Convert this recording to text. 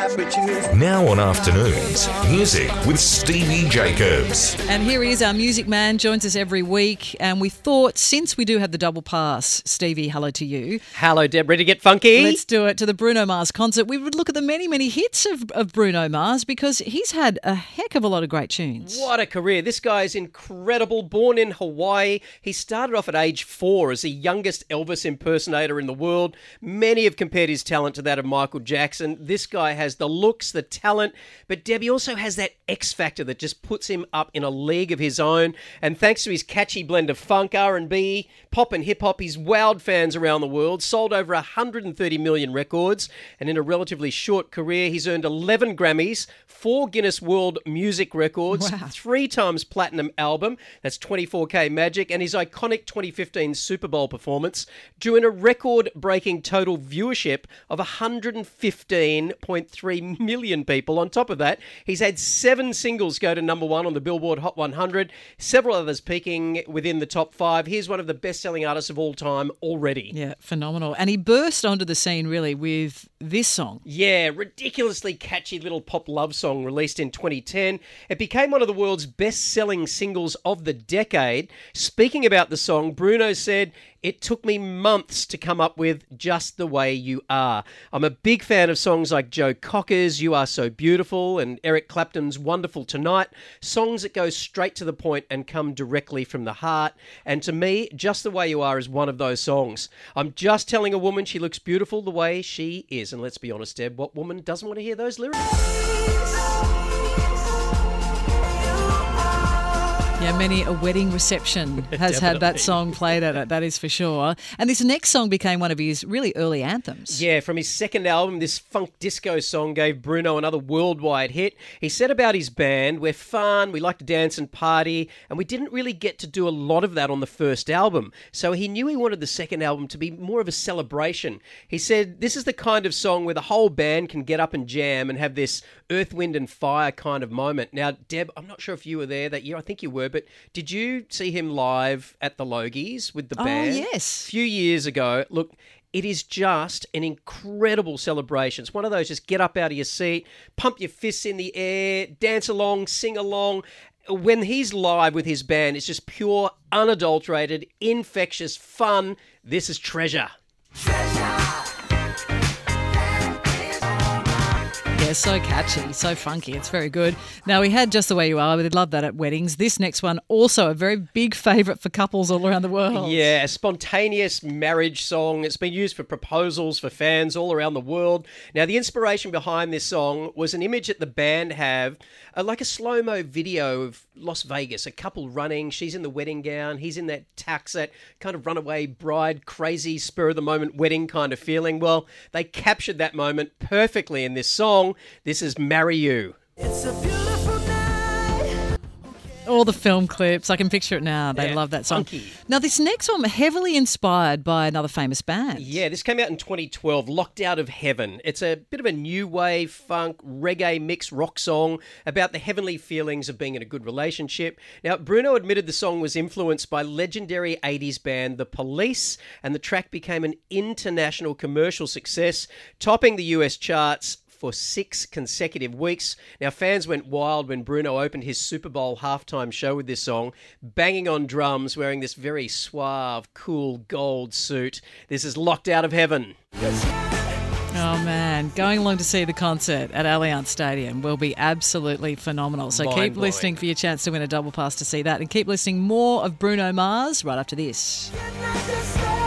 Now on Afternoons, music with Stevie Jacobs. And here he is, our music man, joins us every week. And we thought, since we do have the double pass, Stevie, hello to you. Hello, Deb. Ready to get funky? Let's do it to the Bruno Mars concert. We would look at the many, many hits of Bruno Mars because he's had a heck of a lot of great tunes. What a career. This guy is incredible. Born in Hawaii. He started off at age 4 as the youngest Elvis impersonator in the world. Many have compared his talent to that of Michael Jackson. This guy has the looks, the talent, but Debbie also has that X factor that just puts him up in a league of his own. And thanks to his catchy blend of funk, R&B, pop and hip-hop, he's wowed fans around the world, sold over 130 million records, and in a relatively short career, he's earned 11 Grammys, 4 Guinness World Music Records, Wow. 3 times platinum album, that's 24K Magic, and his iconic 2015 Super Bowl performance drew in a record-breaking total viewership of 115.3 million people. On top of that, he's had 7 singles go to number 1 on the Billboard Hot 100, several others peaking within the top 5. He's one of the best-selling artists of all time already. Yeah, phenomenal. And he burst onto the scene, really, with this song. Yeah, ridiculously catchy little pop love song released in 2010. It became one of the world's best-selling singles of the decade. Speaking about the song, Bruno said, "It took me months to come up with Just the Way You Are. I'm a big fan of songs like Joe Cocker's You Are So Beautiful and Eric Clapton's Wonderful Tonight, songs that go straight to the point and come directly from the heart. And to me, Just the Way You Are is one of those songs. I'm just telling a woman she looks beautiful the way she is." And let's be honest, Deb, what woman doesn't want to hear those lyrics? Yeah, many a wedding reception has had that song played at it, that is for sure. And this next song became one of his really early anthems. Yeah, from his second album, this funk disco song gave Bruno another worldwide hit. He said about his band, "We're fun, we like to dance and party, and we didn't really get to do a lot of that on the first album. So he knew he wanted the second album to be more of a celebration." He said, "This is the kind of song where the whole band can get up and jam and have this Earth, Wind and Fire kind of moment." Now, Deb, I'm not sure if you were there that year. I think you were, but did you see him live at the Logies with the band? Oh, yes. A few years ago. Look, it is just an incredible celebration. It's one of those, just get up out of your seat, pump your fists in the air, dance along, sing along. When he's live with his band, it's just pure, unadulterated, infectious fun. This is Treasure. Yeah, so catchy, so funky. It's very good. Now, we had Just the Way You Are. We'd love that at weddings. This next one, also a very big favourite for couples all around the world. Yeah, a spontaneous marriage song. It's been used for proposals for fans all around the world. Now, the inspiration behind this song was an image that the band have, like a slow-mo video of Las Vegas, a couple running. She's in the wedding gown. He's in that tux, that kind of runaway bride, crazy, spur-of-the-moment wedding kind of feeling. Well, they captured that moment perfectly in this song. This is Marry You. It's a beautiful night. All the film clips, I can picture it now. They love that song. Funky. Now, this next one, heavily inspired by another famous band. Yeah, this came out in 2012, Locked Out of Heaven. It's a bit of a new wave, funk, reggae mix rock song about the heavenly feelings of being in a good relationship. Now, Bruno admitted the song was influenced by legendary 80s band The Police, and the track became an international commercial success, topping the US charts for 6 consecutive weeks. Now, fans went wild when Bruno opened his Super Bowl halftime show with this song, banging on drums, wearing this very suave, cool gold suit. This is Locked Out of Heaven. Oh, man. Going along to see the concert at Allianz Stadium will be absolutely phenomenal. So keep Mind-blowing. listening for your chance to win a double pass to see that. And keep listening more of Bruno Mars right after this. Not to stay.